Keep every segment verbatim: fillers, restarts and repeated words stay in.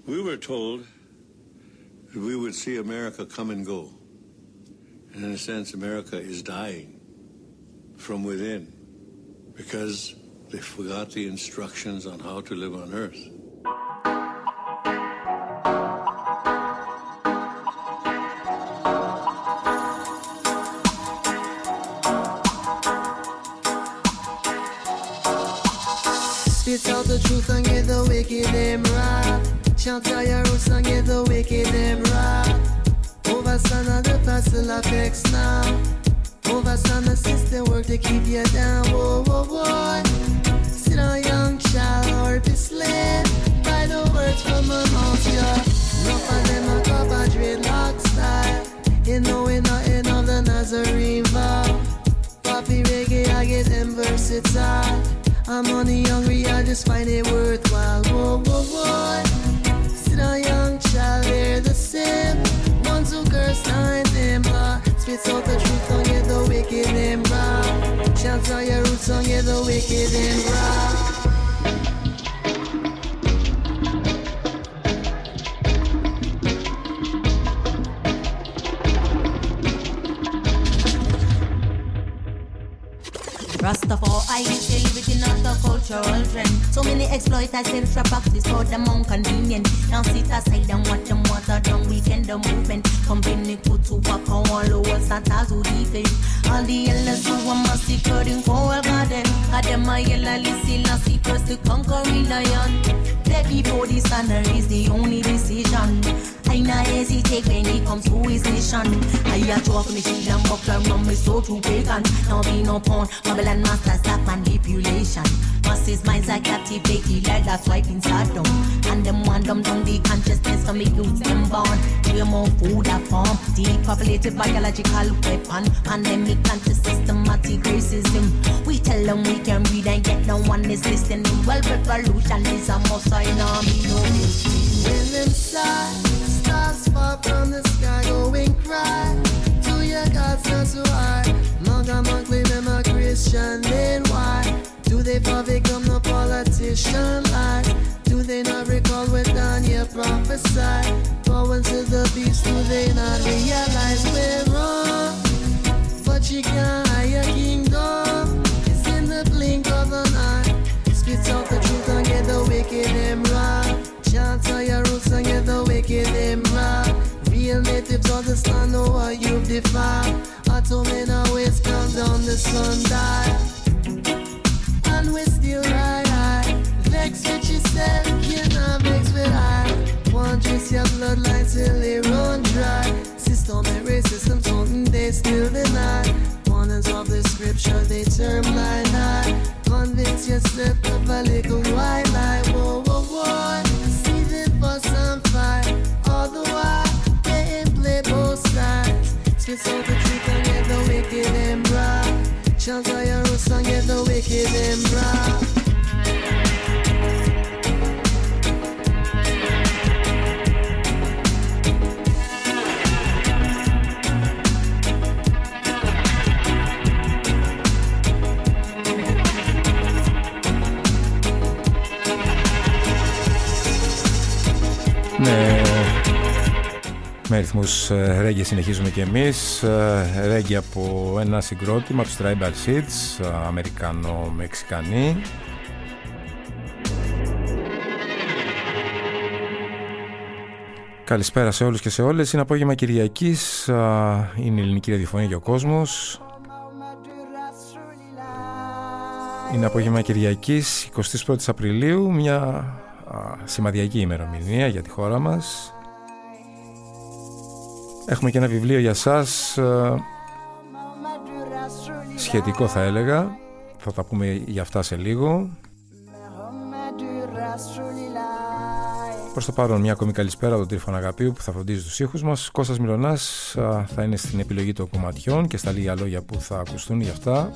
We were told that we would see America come and go. And in a sense, America is dying from within because they forgot the instructions on how to live on earth. Spit out the truth and get the wicked them right. Shout out your roots and get the wicked them right. Overstand of the parcel effects now. Overstand the system work to keep you down. Whoa, whoa, whoa. Sit down, young child, or be slave by the words from my mouth, yeah. Enough of them a cup of dreadlock style. You know we nothing of the Nazarene vow. Poppy reggae, I get them versatile. I'm money hungry, I just find it worthwhile. Whoa, whoa, whoa. Sit down, young child, hear the same. Ones who curse nine them blah. Spits out the truth, don't get the wicked them raw. Chants out your roots, don't get the wicked them raw. Rastafari is still within the cultural trend. So many exploiters still trap practice for them inconvenient. Now sit aside and watch them water down weekend the movement. Company put to walk on all over Santa to defend. All the elders who are massacred in Coral Garden. Got them a yellow listen and see first to conquer lion. That before the sun is the only decision. I not hesitate when it comes to his mission. I a talk me shield and buckler from me so to pagan. Now be no pawn, Babylon masters that manipulation. Masses minds are captivated like that's wiping Saddam. And them want them down the consciousness to make youths them born. We're more food at form, depopulated biological weapon. Pandemic anti-systematic racism. We tell them we can read and get no one is listening. Well, revolution is a must, I know me know this. When them stars, stars fall from the sky, go and cry to your God's not so hard. Monga monk claim them a Christian, then why? Do they fall victim to politician lies? Do they not recall what Daniel prophesied? Going to the beast, do they not realize we're wrong? But you can't hide your kingdom. It's in the blink of an eye. Spit out the truth and get the wicked them right. Chant out your roots and get the wicked them right. Real natives understand what you've defined. Atomic always count down the sundial. And we still ride high. Vex with yourself, you're not vexed with I. One trace your bloodline till they run dry. System and racism, something they still deny. Warnings of the scripture, they turn blind eye. Convince yourself of a little white lie. Whoa, whoa, whoa. See the fuss and fight. All the while, they ain't play both sides. Spit out the truth and get the wicked and right. Chant out your roots and get the wicked and right. Ναι, με ρυθμούς ρέγγε συνεχίζουμε και εμείς. Ρέγγε από ένα συγκρότημα, τους Tribal Seeds, Αμερικανο-Μεξικανοί. Καλησπέρα σε όλους και σε όλες. Είναι απόγευμα Κυριακής, είναι η ελληνική ραδιοφωνία για ο κόσμος. Είναι απόγευμα Κυριακής, εικοστή πρώτη Απριλίου, μια σημαδιακή ημερομηνία για τη χώρα μας. Έχουμε και ένα βιβλίο για σας, σχετικό θα έλεγα, θα τα πούμε για αυτά σε λίγο. Προς το παρόν μια ακόμη καλησπέρα από τον Τρίφωνα Αγαπίου που θα φροντίζει τους ήχους μας. Κώστας Μιλωνάς θα είναι στην επιλογή των κομματιών και στα λίγα λόγια που θα ακουστούν για αυτά.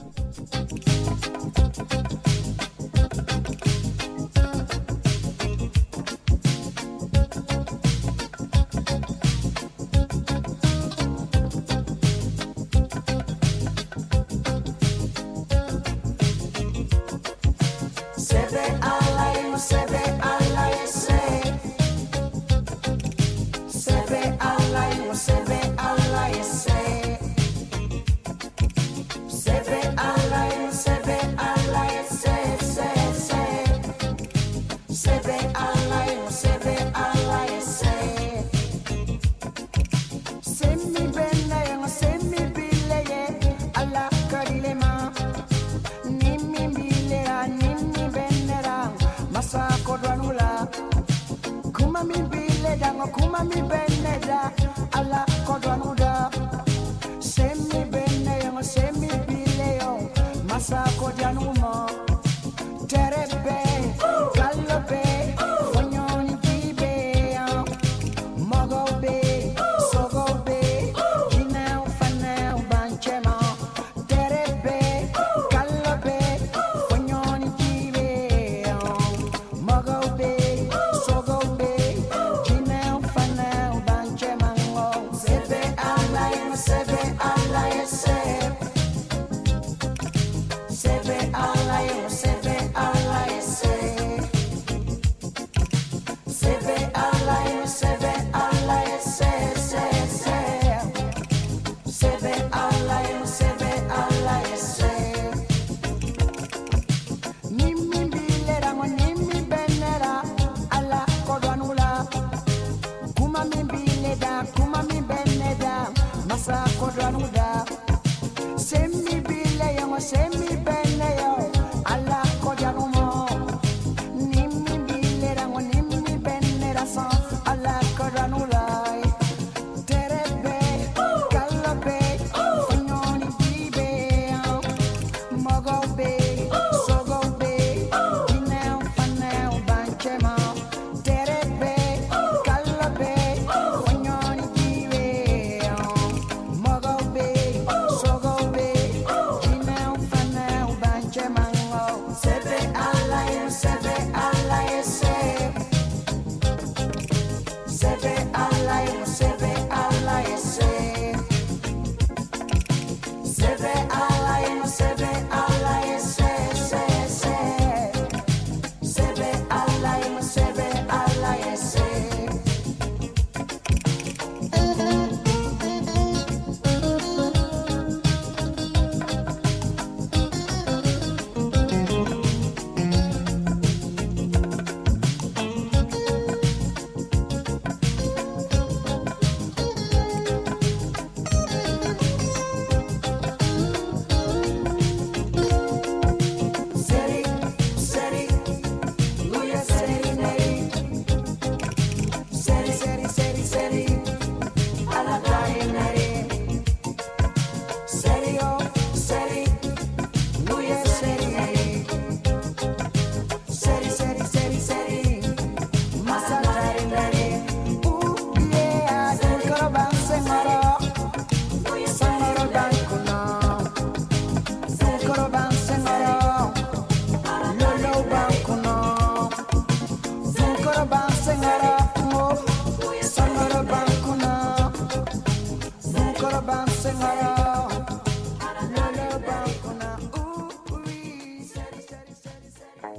kuma mi bile da kuma mi beneda ala kodwanuda semi benne yo semi bile yo masa kodwanumo terebe kalobe fonyoni kibe mogobe sogobe jinao fanao banchema terebe kalobe fonyoni kibe mogobe sogobe jinao fanao banchema sebe alai sebe alai sebe alai sebe alai sebe alai sebe alai sebe alai sebe alai nimmi bilera mo nimmi benera ala kodwanula kuma mi bileda kuma mi beneda masa kodwanuda semi bile yo semi bene yo ala kodwanumo nimmi bilera mo nimmi benera sa ala kodwanula terebe kalobe fonyoni bibe mogobe sogobe jinao fanao banchema terebe kalobe fonyoni bibe mogobe sogobe jinao fanao banchema sebe alai sebe alai sebe alai sebe alai sebe alai sebe alai sebe alai sebe alai Seri, seri, luya seri nei. Seri, seri, seri, seri, ala dai nei. Seri, oh, seri, luya seri nei. Seri, seri, seri, seri, masa dai nei. Ooh, yeah, dulcoro ban sengoro, sengoro dan kuno. Dulcoro ban sengoro. Lolo bankuno, Zunkoro bansengara, mo, Sangoro bankuno, Zunkoro bansengara, Lolo bankuna, ooh, wee, seri, seri, seri, seri.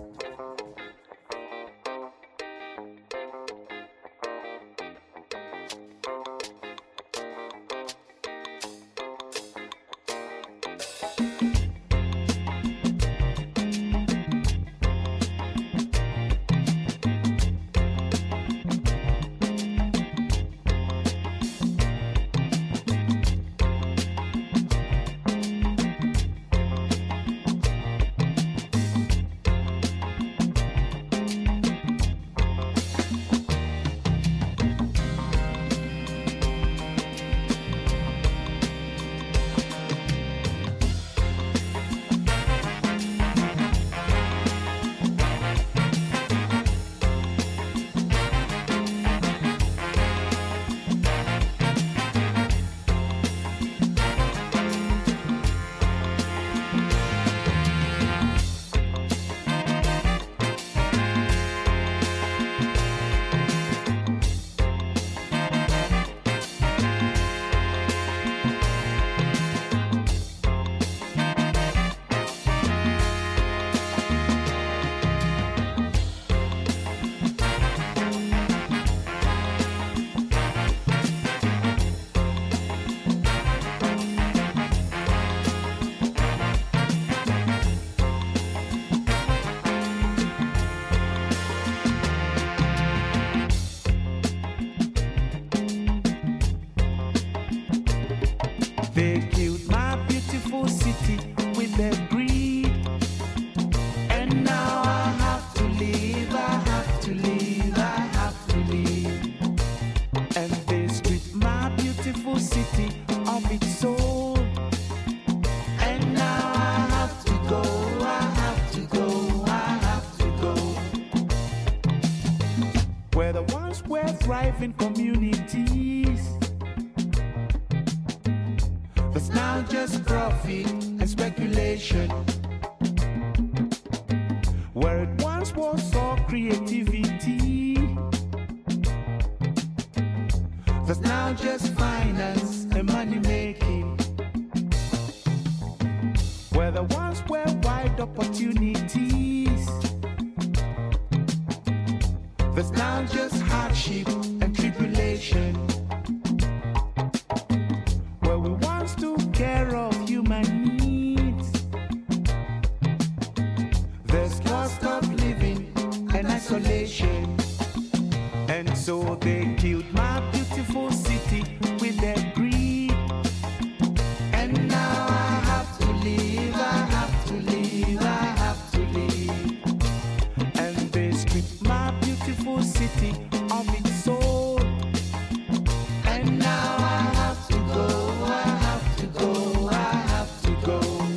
Vacate my beautiful city with their greed. And now I have to leave, I have to leave, I have to leave. thriving communities. There's now just profit and speculation. Where it once was all creativity, there's now just finance and money making. Where there once were wide opportunities, there's now just hardship and tribulation. Where we once took care of human needs, there's cost of living and isolation. And so they killed my beautiful city with their greed. And now I have to leave, I have to leave, I have to leave. And they stripped my beautiful city of its soul. And now I have to go, I have to go, I have to go.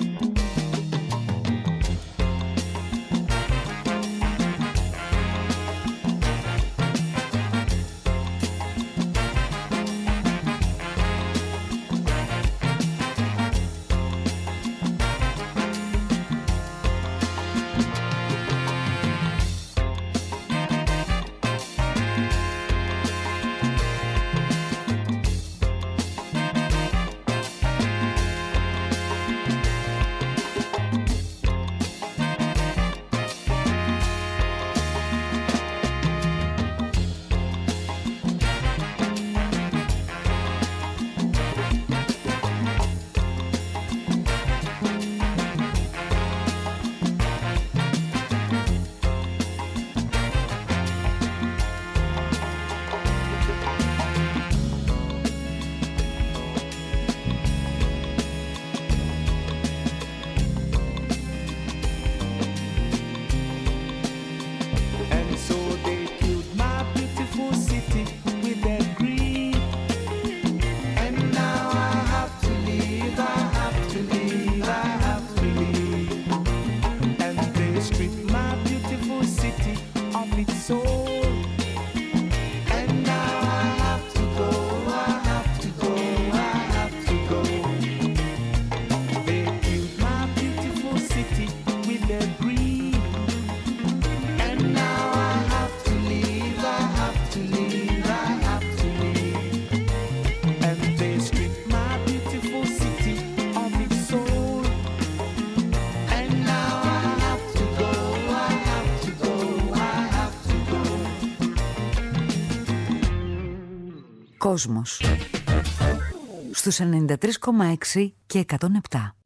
Κόσμος στους ενενήντα τρία κόμμα έξι και εκατόν επτά.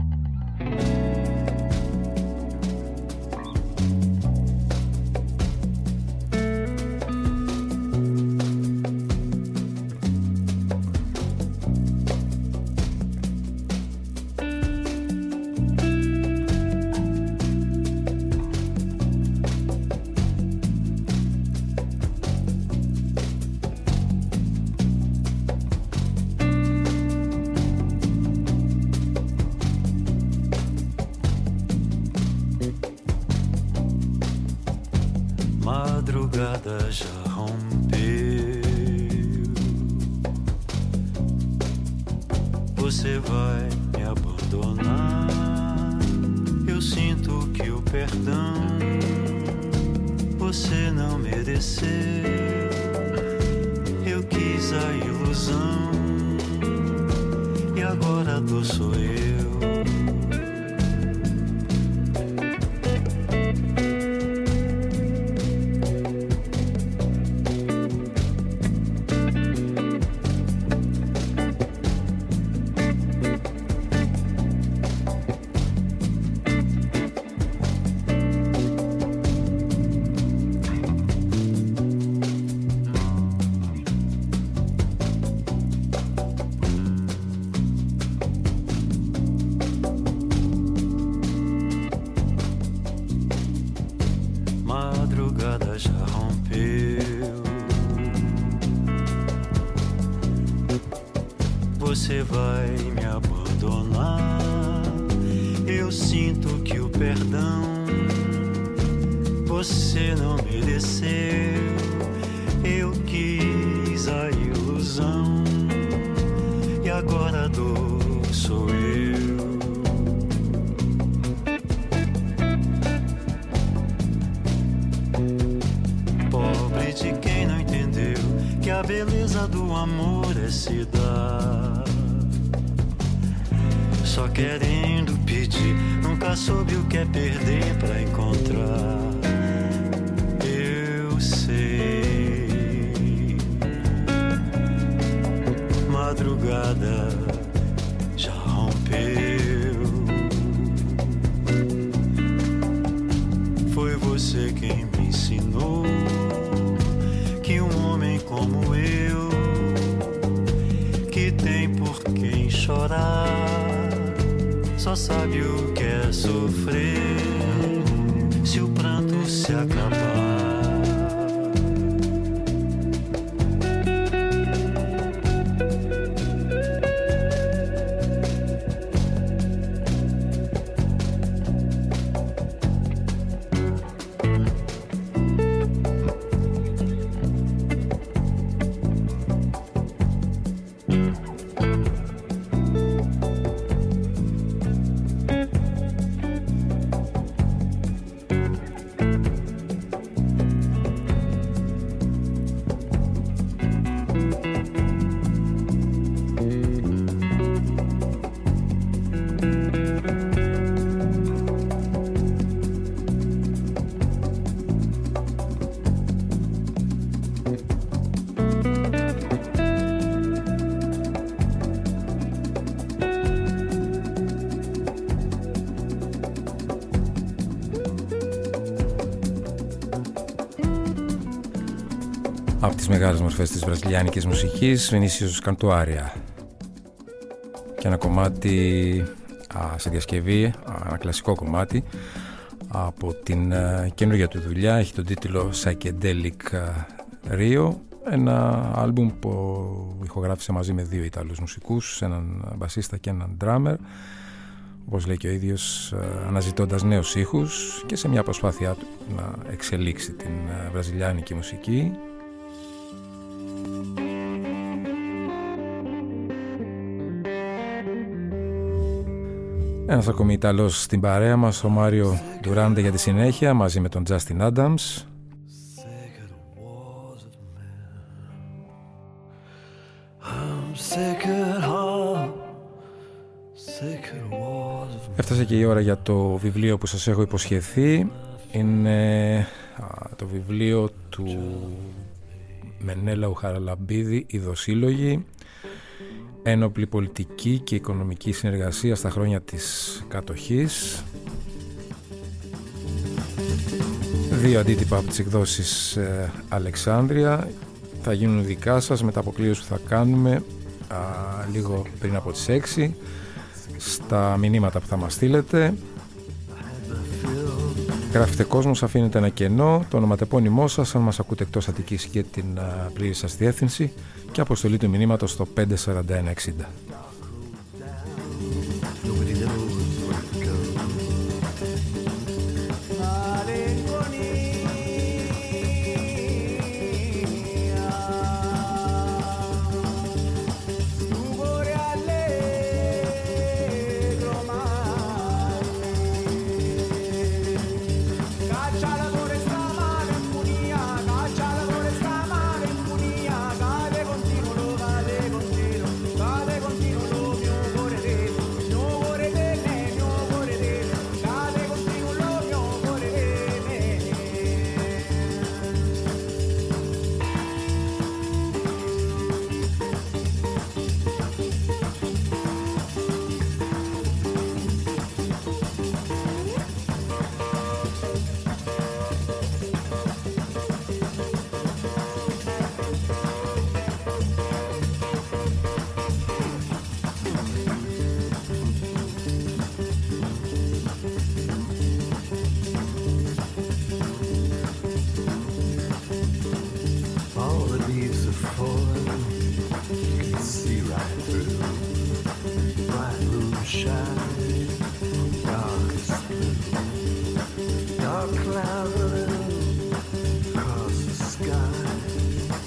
Já rompeu. Você vai me abandonar. Eu sinto que o perdão você não mereceu. Eu quis a ilusão e agora a dor sou eu. Você vai me abandonar. Eu sinto que o perdão você não mereceu. Eu quis a ilusão e agora a dor sou eu. Pobre de quem não entendeu que a beleza do amor é se dar. Só querendo pedir, nunca soube o que é perder pra encontrar. Eu sei, madrugada já rompeu. Foi você quem me ensinou que um homem como eu, que tem por quem chorar, só sabe o que é sofrer se o pranto se acabar. Από τις μεγάλες μορφές της βραζιλιάνικης μουσικής, Βινίσιος Καντουάρια. Και ένα κομμάτι α, σε διασκευή, α, ένα κλασικό κομμάτι από την α, καινούργια του δουλειά, έχει τον τίτλο Psychedelic Rio, ένα άλμπουμ που ηχογράφησε μαζί με δύο Ιταλούς μουσικούς, έναν μπασίστα και έναν ντράμερ, όπως λέει και ο ίδιος, αναζητώντας νέους ήχους και σε μια προσπάθειά του να εξελίξει την βραζιλιάνικη μουσική. Ένας ακόμη Ιταλός στην παρέα μας, ο Μάριο Ντουράντε για τη συνέχεια, μαζί με τον Justin Adams. Έφτασε και η ώρα για το βιβλίο που σας έχω υποσχεθεί. Είναι α, το βιβλίο του Μενέλαου Χαραλαμπίδη, «Οι Δοσύλλογοι. Ένοπλη πολιτική και οικονομική συνεργασία στα χρόνια της κατοχής». Δύο αντίτυπα από τις εκδόσεις ε, Αλεξάνδρεια θα γίνουν δικά σας με τα αποκλείωση που θα κάνουμε α, λίγο πριν από τις έξι στα μηνύματα που θα μας στείλετε. Γράφετε κόσμος, αφήνετε ένα κενό, το ονοματεπώνυμό σας αν μας ακούτε εκτός Αττικής και την α, πλήρη σας διεύθυνση και αποστολή του μηνύματος στο πέντε σαράντα ένα εξήντα. Dark cloud across the sky.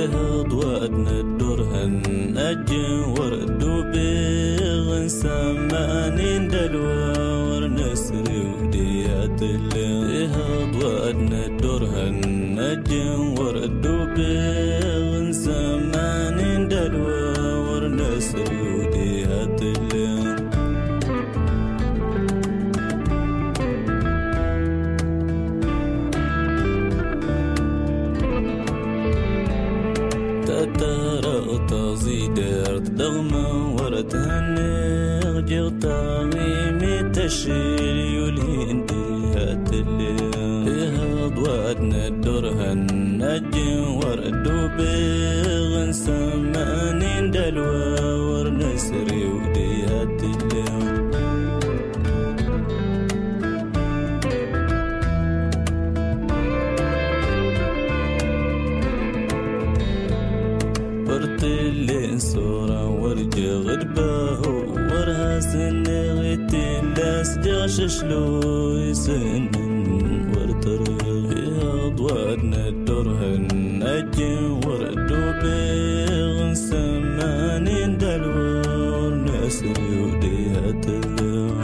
إهض وأدنى الدرهن أجن وردو بيغن سمانين دلوا ورنسري وديات اللي إهض وأدنى الدرهن أجن وردو بيغن سمانين دلوا ورنسري وديات اللي تزيدرت دغما ورد هنغ جغطاغي متشير يولهندي هات اللي إهض وأدنى الدرهن أجن وردو بيغن سمانين دلوا ورنسري ودي هات اللي صورة ورجة غربة ورها سنغتي لاس جاش شلو يسنن ورترغ يا ضوادنا الدرهن أجن وردو بيغن سمانين دلور ناسري وديها تلغ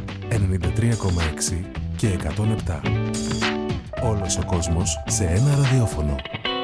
ενενήντα τρία κόμμα έξι και εκατόν επτά. Όλος ο κόσμος σε ένα ραδιόφωνο.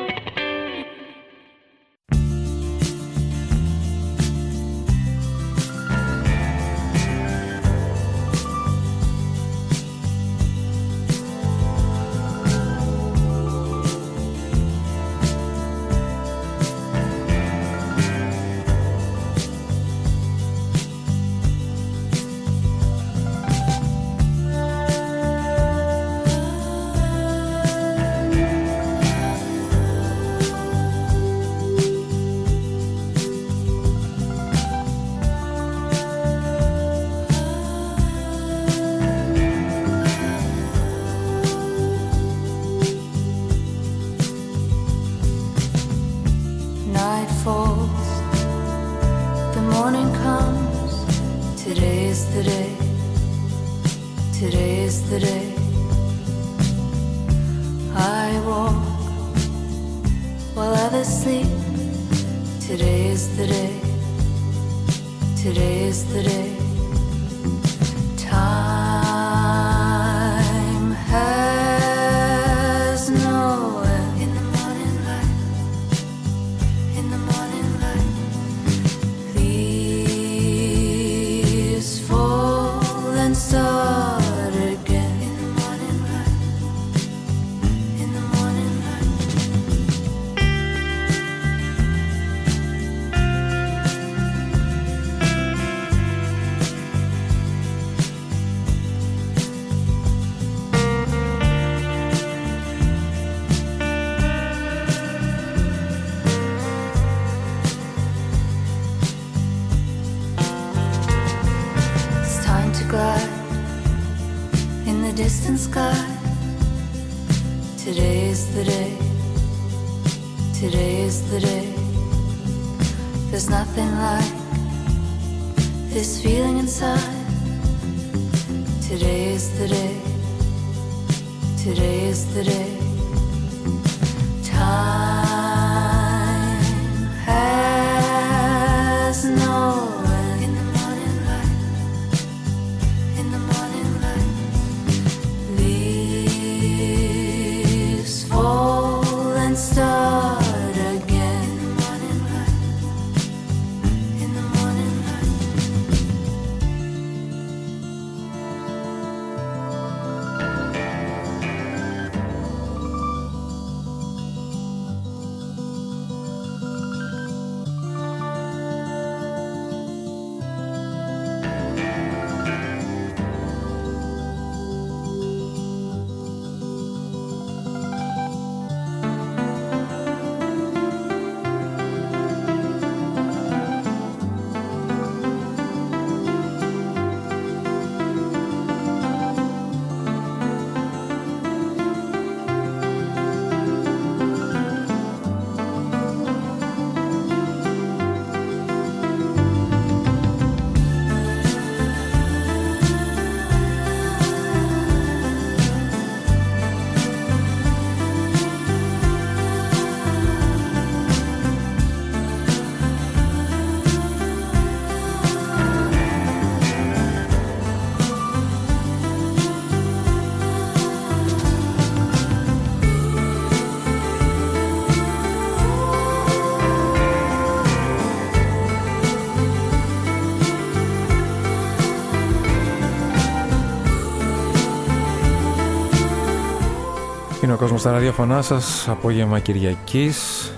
Είναι ο κόσμος στα ραδιόφωνά σας, απόγευμα Κυριακής.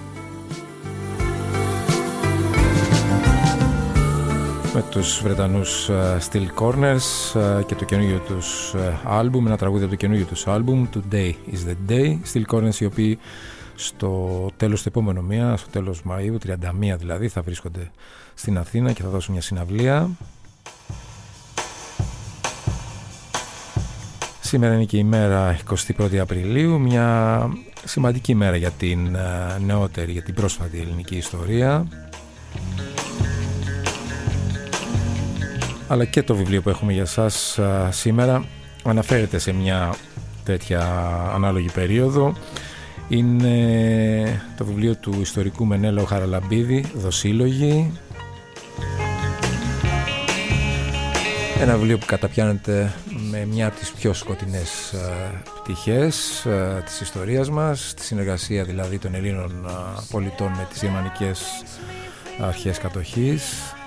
Με τους Βρετανούς uh, Steel Corners uh, και το καινούργιο τους uh, άλμπουμ, ένα τραγούδι από το καινούργιο τους άλμπουμ, Today is the Day. Steel Corners, οι οποίοι στο τέλος του επόμενου μήνα, στο τέλος Μαΐου, τριάντα μία δηλαδή, θα βρίσκονται στην Αθήνα και θα δώσουν μια συναυλία. Σήμερα είναι και η μέρα εικοστή πρώτη Απριλίου, μια σημαντική ημέρα για την νεότερη, για την πρόσφατη ελληνική ιστορία. Αλλά και το βιβλίο που έχουμε για σας σήμερα αναφέρεται σε μια τέτοια ανάλογη περίοδο. Είναι το βιβλίο του ιστορικού Μενέλαου Χαραλαμπίδη, Δοσύλλογοι. Ένα βιβλίο που καταπιάνεται με μια από τις πιο σκοτεινές ε, πτυχές ε, της ιστορίας μας, τη συνεργασία δηλαδή των Ελλήνων ε, πολιτών με τις γερμανικές αρχές κατοχής.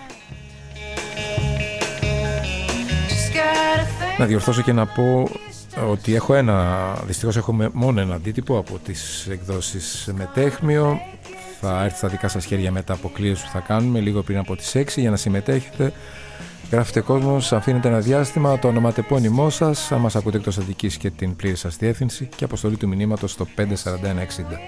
Να διορθώσω και να πω ότι έχω ένα, δυστυχώς έχω μόνο ένα αντίτυπο από τις εκδόσεις Μετέχμιο. Θα έρθει στα δικά σας χέρια μετά από κλήρωση που θα κάνουμε λίγο πριν από τις έξι για να συμμετέχετε. Γράφετε κόσμος, αφήνετε ένα διάστημα, το ονοματεπώνυμό σας, αν μας ακούτε εκτός Αττικής και την πλήρη σας διεύθυνση και αποστολή του μηνύματος στο πέντε σαράντα ένα εξήντα.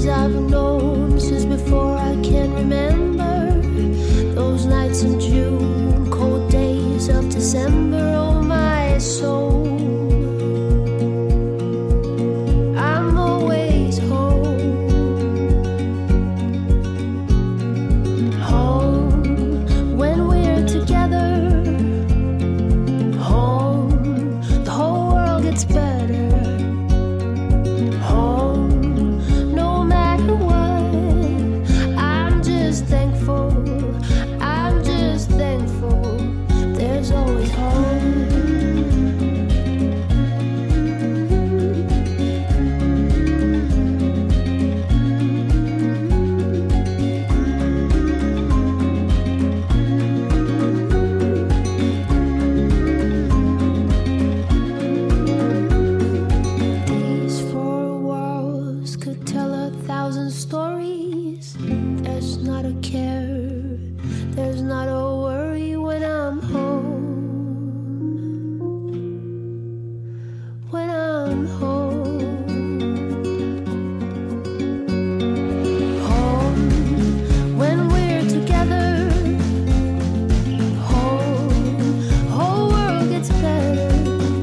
days I've known since before I can remember. Those nights in June, cold days of December, oh my soul. I'm always home. Home when we're together. Home, the whole world gets better. Home, no matter what. I'm just thankful. I'm just thankful. There's always home. These four walls could tell a thousand stories. There's not a care, there's not a worry when I'm home. When I'm home. Home when we're together. Home, whole world gets better.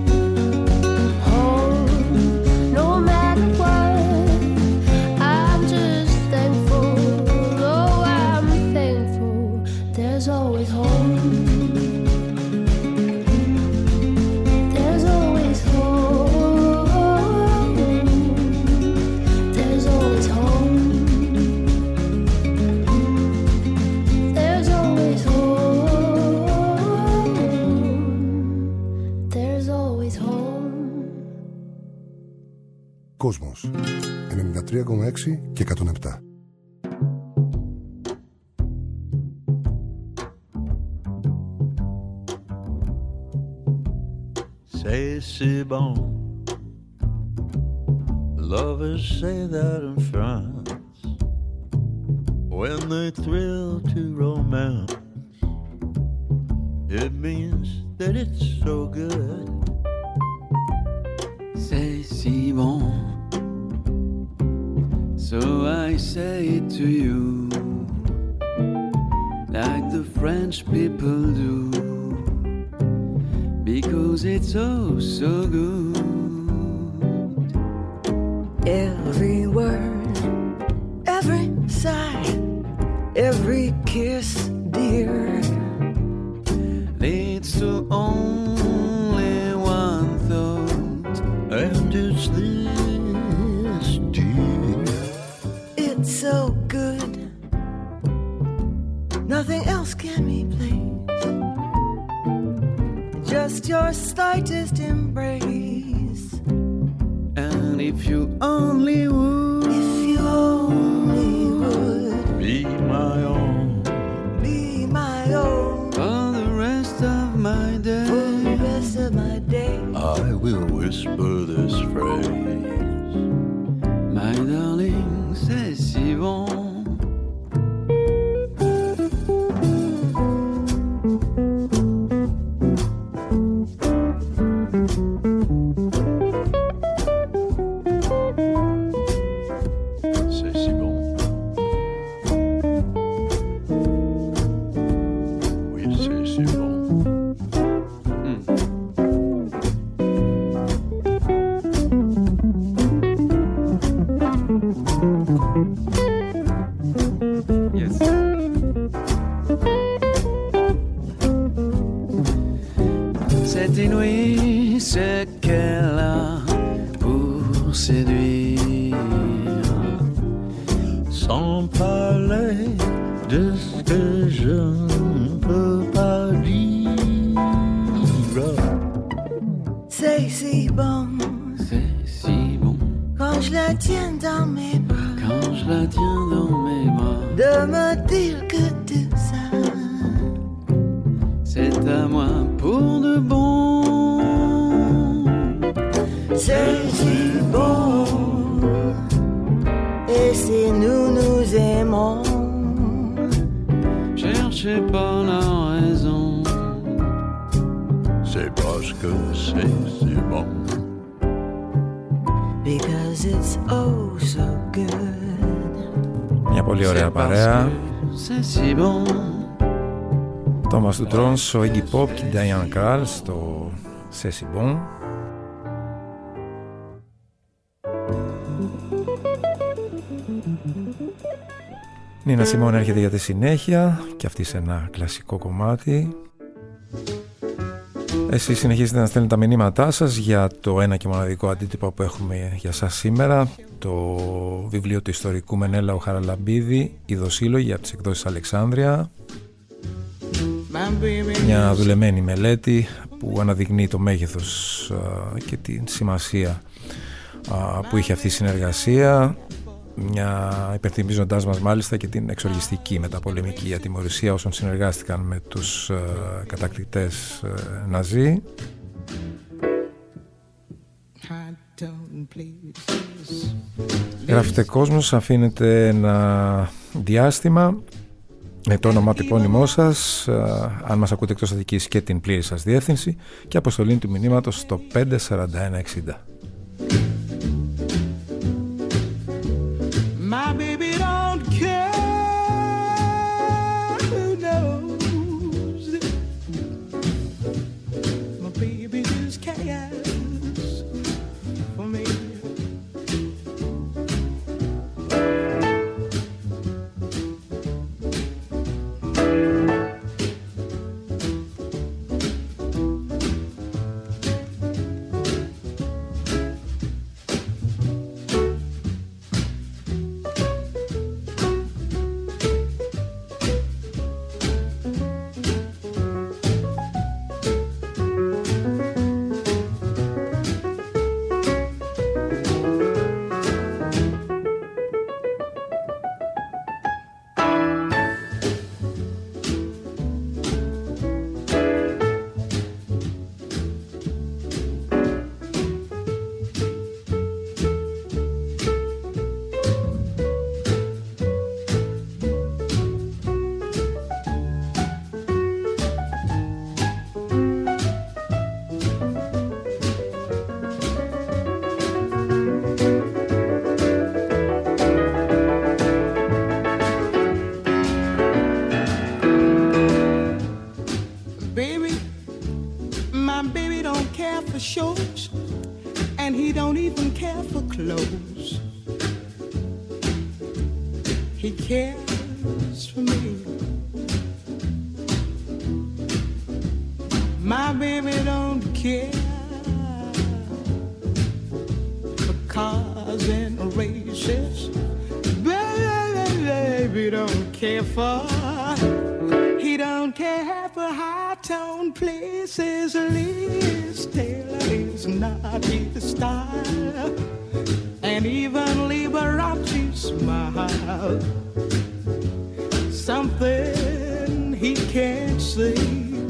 Home, no matter what. I'm just thankful. Oh, I'm thankful. There's always home. There's always home. There's always home. There's always home. There's always home. Κόσμος ενενήντα τρία κόμμα έξι και εκατόν επτά. Say c'est bon. Lovers say that in France when they thrill to romance. It means that it's so good. C'est si bon. So I say it to you, like the French people do, because it's oh so good. Every word, every sigh, every kiss, dear, Leads to only one thought, and it's this, dear. it's so good. Nothing else can replace just your slightest embrace. And if you only would, If you only would Be my own. be my own for the rest of my day, for the rest of my day. I will whisper this phrase. my darling, c'est si bon. C'est si bon. Oui, c'est si bon. Hmm. Yes. C'est inouï ce qu'elle a pour séduire. Sans parler de ce que je ne peux pas dire. C'est si bon C'est si bon quand je la tiens dans mes bras, quand je la tiens dans mes bras. de me dire que tout ça, C'est à moi pour de bon. c'est si bon. Et si nous nous aimons, Cherchez pas la raison. C'est parce que c'est si bon. because it's oh so good. Πολύ ωραία παρέα. Thomas Dutronce, ο Iggy Pop και η Diana Krall στο C'est si bon. Νίνα Σιμών έρχεται για τη συνέχεια και αυτή σε ένα κλασικό κομμάτι. Εσείς συνεχίζετε να στέλνετε τα μηνύματά σας για το ένα και μοναδικό αντίτυπο που έχουμε για σας σήμερα, το βιβλίο του ιστορικού Μενέλαου Χαραλαμπίδη, «Οι Δοσύλλογοι» από τις εκδόσεις Αλεξάνδρεια. Μια δουλεμένη μελέτη που αναδεικνύει το μέγεθος και την σημασία που είχε αυτή η συνεργασία, μια υπενθυμίζοντάς μας μάλιστα και την εξοργιστική μεταπολεμική ατιμωρησία όσων συνεργάστηκαν με τους κατακτητές Ναζί. Γράφετε κόσμος, αφήνετε ένα διάστημα με το όνομα του επώνυμό σας, αν μας ακούτε εκτός Αττικής, και την πλήρη σας διεύθυνση και αποστολή του μηνύματος στο πέντε σαράντα ένα εξήντα. My baby don't care who knows. My baby just cares for me. Shows, and he don't even care for clothes. He cares for me. My baby don't care for cars and races. Baby don't care for. He don't care for high-tone places. Liz Taylor is not his style, and even Liberace smile. Something he can't see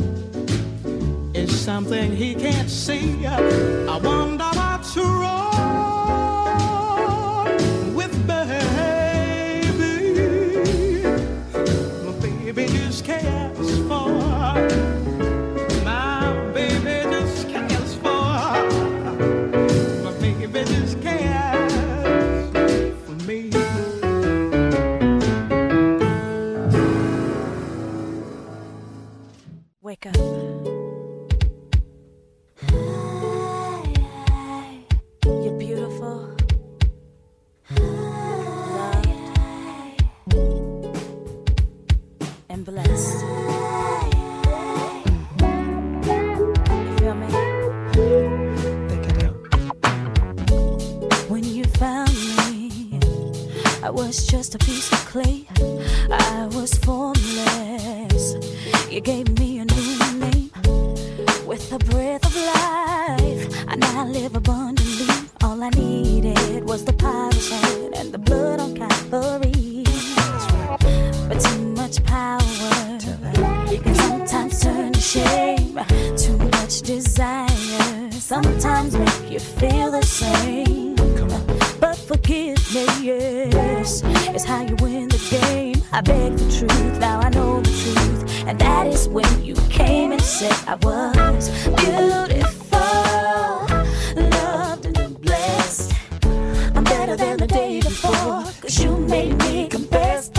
is something he can't see. I wonder what's wrong with baby. My baby just cares for. My baby just cares for. My baby just cares for me. Wake up. You're beautiful. And blessed. You feel me? When you found me, I was just a piece of clay. I was formless. You gave me a new name with the breath of life. I now live abundantly. All I needed was the potter's hand and the blood on Calvary. But too much power can sometimes turn to shame. Too much desire sometimes make you feel the same. But forgiveness, yes, is how you win the game. I beg the truth, now I know the truth. And that is when you came and said I was beautiful, loved and blessed. I'm better than the day before, 'cause you made me confess.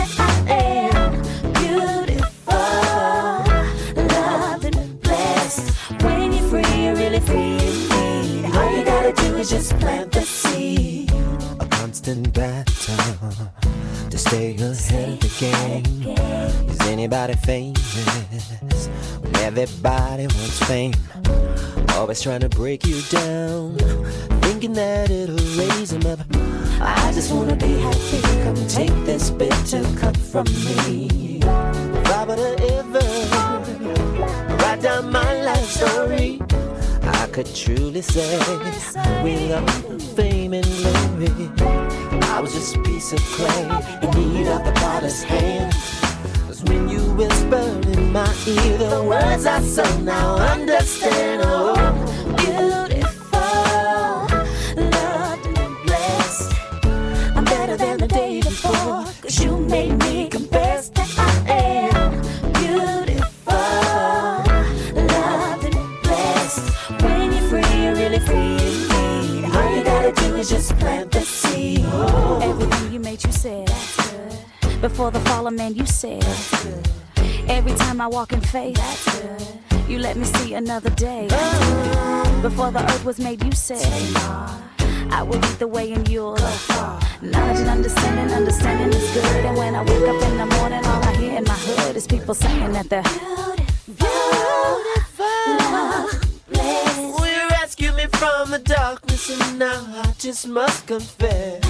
to stay ahead of the game. Is anybody famous when everybody wants fame? Always trying to break you down, thinking that it'll raise them up. I just wanna be happy. Come take this bitter cup from me. If I were to ever write down my life story, I could truly say without fame and glory, I was just a piece of clay in need of the potter's hand. Cause when you whispered in my ear the words I sung, now understand. Oh, beautiful, loved and blessed. I'm better than the day before, cause you made me confess that I am beautiful, loved and blessed. When you're free, you're really free indeed. All you gotta do is just plant the seed. Oh. Everything you made, you said. That's good. Before the fall of man, you said. That's good. Every time I walk in faith, that's good. You let me see another day. That's good. Before the earth was made, you said. I will lead the way and you'll knowledge and understanding, understanding is good. And when I wake up in the morning, all I hear in my hood is people saying that they're beautiful, love, blessed. Will you rescue me from the darkness? And now I just must confess,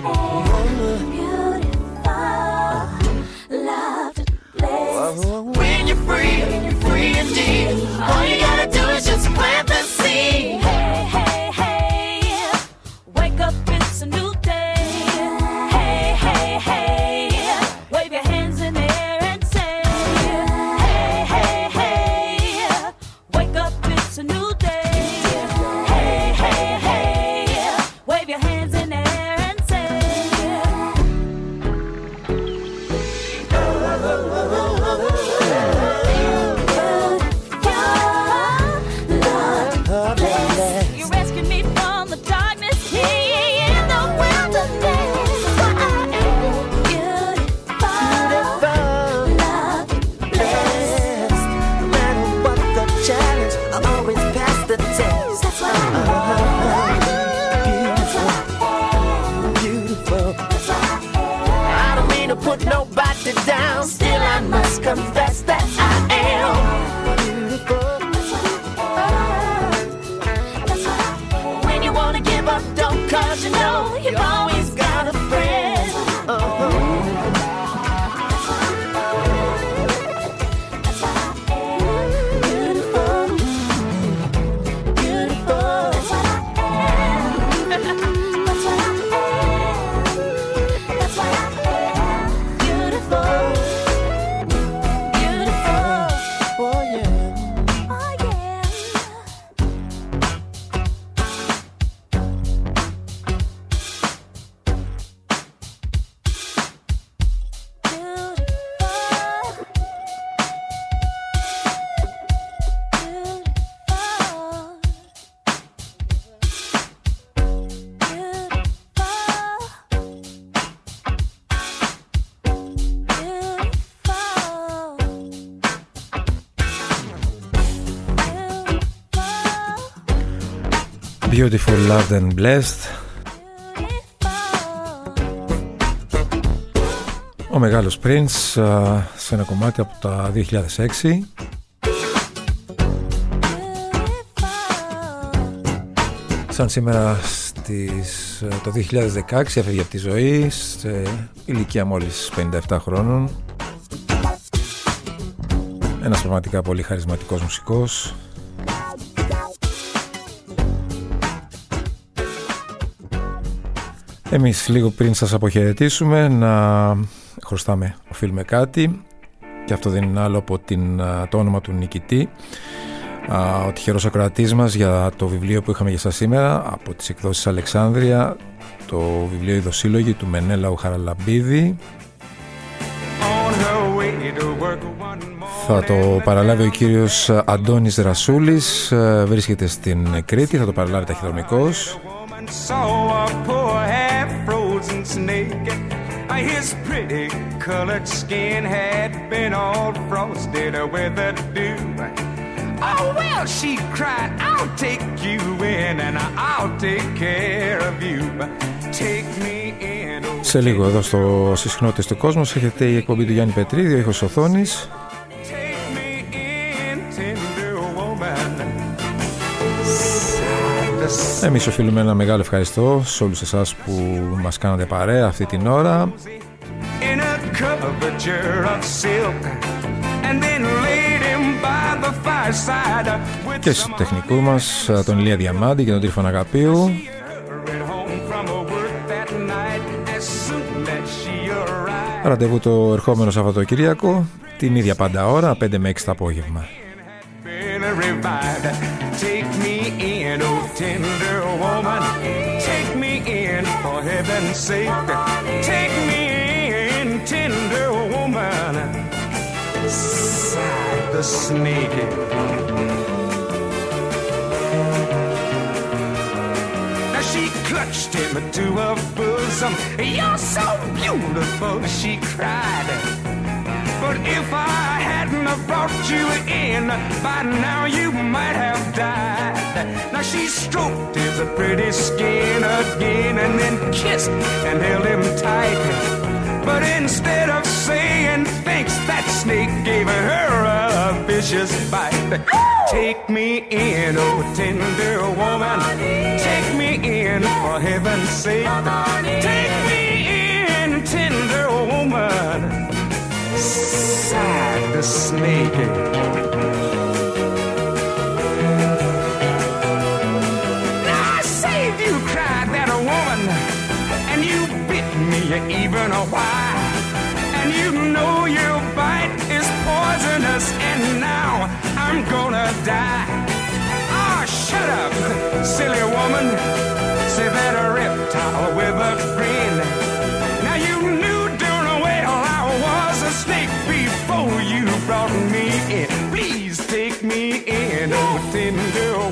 beautiful, loved and blessed. When you're free, you're free indeed. All you gotta do is just plant the seed. Hey, hey, hey, wake up, it's a new day. Hey, hey, hey, wave your hands in the air and say, hey, hey, hey, wake up, it's a new day. Hey, hey, hey, wave your hands in the air and say, you rescued me from the darkness here in the wilderness. That's why I am beautiful, loved, blessed. No matter what the challenge, I always pass the test. That's why I'm beautiful, beautiful. I don't mean to put nobody down, still I must confess that I am beautiful. when you wanna give up, don't, cause you know you've always got a friend. Uh-huh. Beautiful, beautiful. That's what I am. That's what I am. That's what I am. Beautiful, beautiful. Oh yeah. Oh yeah. Beautiful, loved and blessed. Ο μεγάλος Prince σε ένα κομμάτι από τα δύο χιλιάδες έξι. Σαν σήμερα στις, το δύο χιλιάδες δεκαέξι έφευγε από τη ζωή σε ηλικία μόλις πενήντα επτά χρόνων. Ένας πραγματικά πολύ χαρισματικός μουσικός. Εμείς λίγο πριν σας αποχαιρετήσουμε να χρωστάμε, οφείλουμε κάτι, και αυτό δεν είναι άλλο από την, το όνομα του νικητή, ο τυχερός ακροατής μας, για το βιβλίο που είχαμε για σας σήμερα από τις εκδόσεις Αλεξάνδρεια, το βιβλίο «Ειδοσύλλογοι» του Μενέλαου Χαραλαμπίδη. Θα το παραλάβει ο κύριος Αντώνης Ρασούλης, βρίσκεται στην Κρήτη, θα το παραλάβει ταχυδρομικός. Saw a poor half-frozen snake. His pretty colored skin had been all frosted with the dew. Oh, well, she cried, I'll take you in and I'll take care of you. Take me in. Σε λίγο εδώ στο Συχνότητες του Κόσμου έχετε η εκπομπή του Γιάννη Πετρίδη, ο ήχος οθόνης. Εμείς οφείλουμε ένα μεγάλο ευχαριστώ σε όλους εσάς που μας κάνατε παρέα αυτή την ώρα και στους τεχνικού μας, τον Ηλία Διαμάντη και τον Τρίφωνα Αγαπίου. Ραντεβού το ερχόμενο Σαββατοκύριακο, την ίδια πάντα ώρα, πέντε με έξι το απόγευμα. Take me in, oh tender woman. Take me in, for heaven's sake. Take me in, tender woman. Sighed the snake. Now she clutched him to her bosom. You're so beautiful, she cried. But if I hadn't have brought you in, by now you might have died. Now she stroked his pretty skin again and then kissed and held him tight. But instead of saying thanks, that snake gave her a vicious bite. Take me in, oh tender woman. Take me in, for heaven's sake. Take me in, tender woman. Sighed the snake. Now I saved you, cried that woman, and you bit me even a while. And you know your bite is poisonous, and now I'm gonna die. Ah, oh, shut up, silly woman, say that a reptile with a grin. Now you knew darn well I was a snake before you brought me in. Please take me in, oh tender